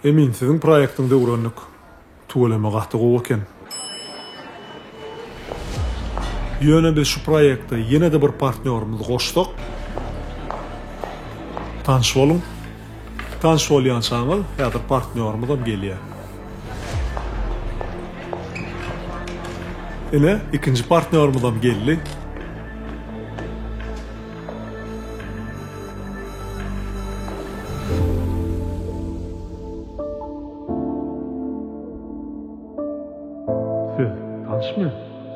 Emin sizin proýektiňde uranlyk tuğlama gahtygy eken. Ýöne biz şu proýekde ýene-de bir partnerimiz goşdyk. Tanış bolun. Tanış bolýansaňyz, häzir partnerimiz gelýär. Ene ikinci partnerimiz geldi. Tanış mı?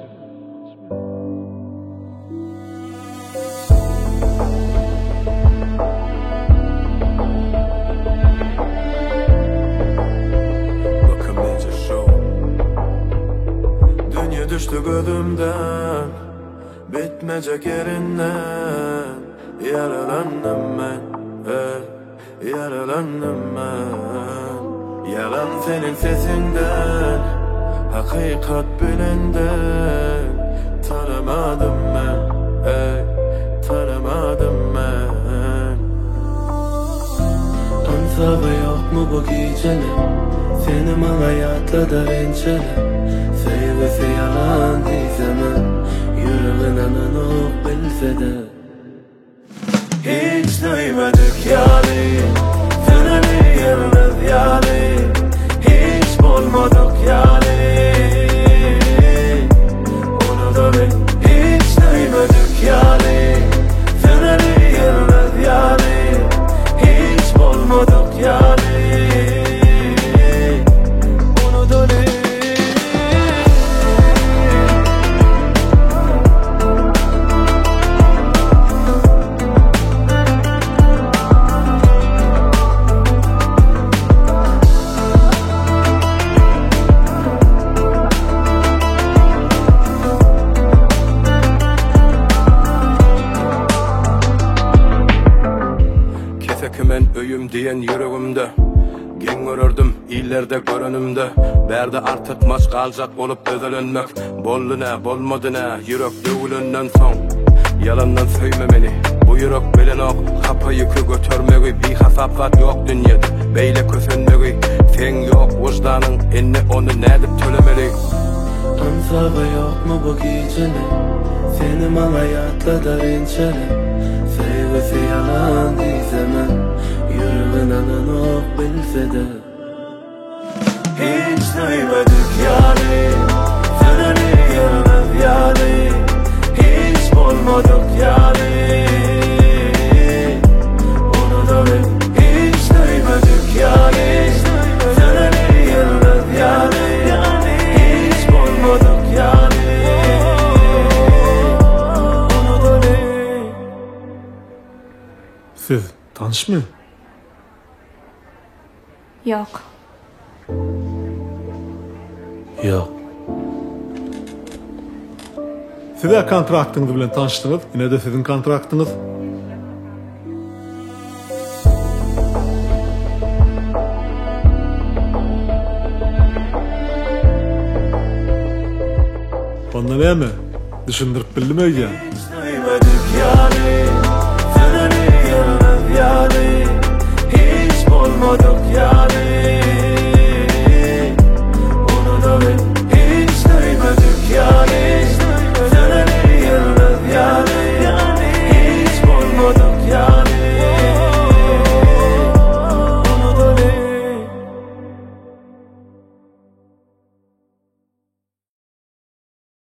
Düştü gözümden, bitmeyecek yerinden. Yaralandım ben, yaralandım ben. Yalan senin sesinden, hakikat bilenden. Tanımadım ben, tanımadım ben. Ansabı yok mu bu geceler? Seni bana yatladı rençeler. Sevgisi yalan diysemem, yüreğin ananı bilse de. Hiç duymadık yani, seni yemez yani. Hiç bulmadık yani, onu da bil. Hiç duymadık yani, seni yemez yani. Hiç bulmadık yani, onu da bil. Kesekimen öyüm diyen yüreğimde, gen görürdüm illerde görünümde. Berdi artık maç kalacak olup özelönmek. Bollu ne bolmadı ne yürek dövülünden son. Yalandan söymemeli bu yürek bilen ok. Kapı yükü götürmeyi bir hasafat yok dünyada. Beyle kösenmeyi sen yok vicdanın enne onu nedip tölemeli. Ansabı yok mu bu geceler? Seni bana yatladı rençeler. Sevgisi yalan diysemem, yüreğin ananı bilse de. Hiç duymadık yani, seni yemez yani. Hiç bulmadık yani, onu da bil. Hiç duymadık yani, seni yemez yani. Hiç bulmadık yani, onu da bil. Siz tanış mı? Yok. Yok. Siz de kontraktınız bilen tanıştınız. Yine de sizin kontraktınız. Ondan ne mi? Düşündürüp bildim öyle. Hiç duymadık yani.